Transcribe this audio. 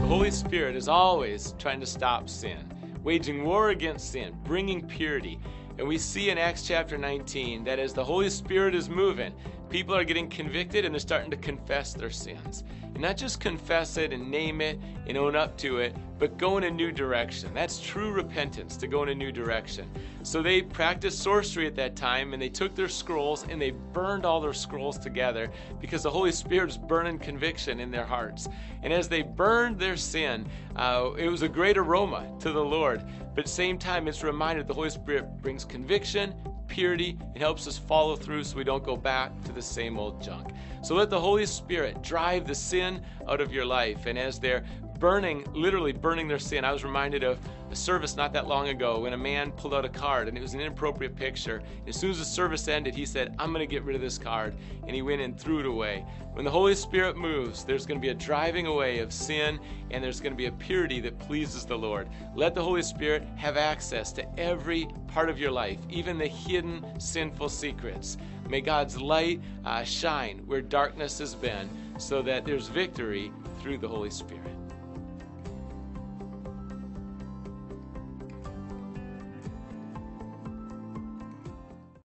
Holy Spirit is always trying to stop sin, waging war against sin, bringing purity. And we see in Acts chapter 19 that as the Holy Spirit is moving, people are getting convicted and they're starting to confess their sins. And not just confess it and name it and own up to it, but go in a new direction. That's true repentance, to go in a new direction. So they practiced sorcery at that time, and they took their scrolls and they burned all their scrolls together because the Holy Spirit is burning conviction in their hearts. And as they burned their sin, it was a great aroma to the Lord. But at the same time, it's reminded the Holy Spirit brings conviction, purity. It helps us follow through so we don't go back to the same old junk. So let the Holy Spirit drive the sin out of your life. And as they're literally burning their sin, I was reminded of a service not that long ago when a man pulled out a card and it was an inappropriate picture. And as soon as the service ended, he said, "I'm going to get rid of this card." And he went and threw it away. When the Holy Spirit moves, there's going to be a driving away of sin, and there's going to be a purity that pleases the Lord. Let the Holy Spirit have access to every part of your life, even the hidden sinful secrets. May God's light shine where darkness has been, so that there's victory through the Holy Spirit.